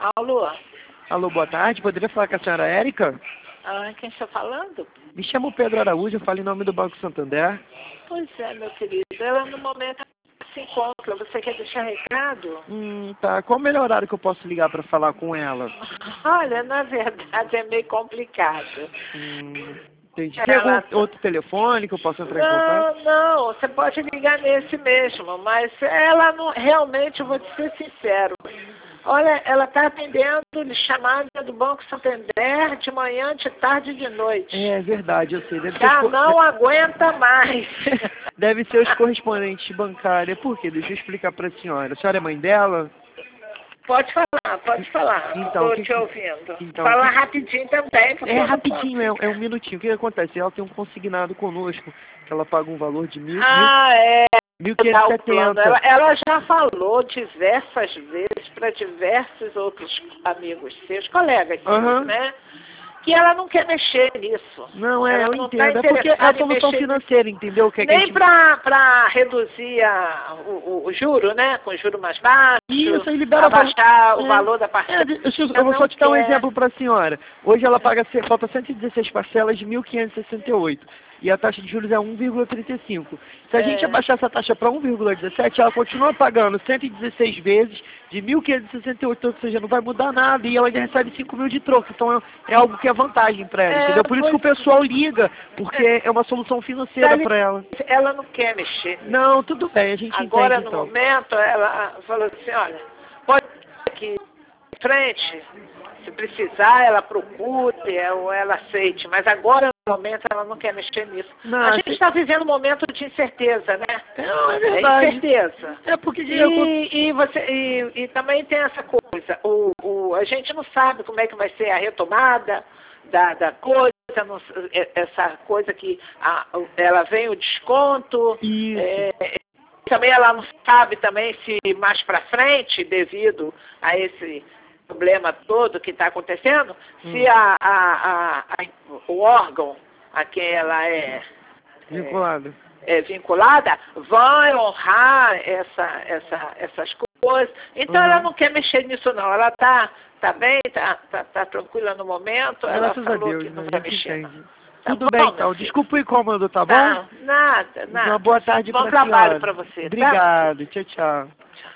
Alô? Alô, boa tarde. Poderia falar com a senhora Érica? Quem está falando? Me chamo Pedro Araújo, eu falo em nome do Banco Santander. Pois é, meu querido. Ela no momento se encontra. Você quer deixar recado? Tá. Qual o melhor horário que eu posso ligar para falar com ela? Olha, na verdade é meio complicado. Entendi. Tem algum outro telefone que eu possa entrar em contato? Não, você pode ligar nesse mesmo, mas ela não, realmente, eu vou te ser sincero. Olha, ela está atendendo chamada do Banco Santander de manhã, de tarde e de noite. É verdade, eu sei. Deve Já não aguenta mais. Deve ser os correspondentes bancários. Por quê? Deixa eu explicar para a senhora. A senhora é mãe dela? Pode falar, pode falar. Então, Estou te ouvindo. Então, Fala rapidinho também. É rapidinho, é um minutinho. O que acontece? Ela tem um consignado conosco, que ela paga um valor de é. 1.570. Ela já falou diversas vezes para diversos outros amigos seus, colegas seus, né? Que ela não quer mexer nisso. Não, ela eu não entendo. Tá é porque é a solução financeira, entendeu? Que nem a gente... para reduzir o juro, né? Com juro mais baixo. Isso, aí libera abaixar o valor da parcela. Eu vou só te dar um exemplo para a senhora. Hoje ela paga, falta 116 parcelas de 1.568. E a taxa de juros é 1,35. Se a gente abaixar essa taxa para 1,17, ela continua pagando 116 vezes de 1.568, ou seja, não vai mudar nada. E ela ainda recebe 5 mil de troco. Então é algo que é vantagem para ela, entendeu? Por isso que o pessoal liga, porque é uma solução financeira para ela. Ela não quer mexer. Não, tudo bem, a gente agora, entende, no momento, ela falou assim, olha, pode aqui em frente, se precisar, ela procure ou ela aceite, mas agora, no momento, ela não quer mexer nisso. A gente está vivendo um momento de incerteza, né? Não, é verdade. Incerteza. É porque... E também tem essa coisa, a gente não sabe como é que vai ser a retomada da coisa, essa coisa que ela vem o desconto. Também ela não sabe também se mais para frente, devido a esse problema todo que está acontecendo, se o órgão a quem ela é vinculada vai honrar essas coisas. Então ela não quer mexer nisso não. Ela tá bem, tá tranquila no momento. Ela falou que não vai mexer. Tudo bem, então. Desculpa o incômodo, tá bom? Nada. Uma boa tarde para a senhora. Bom trabalho para você. Obrigado. Tchau, tchau.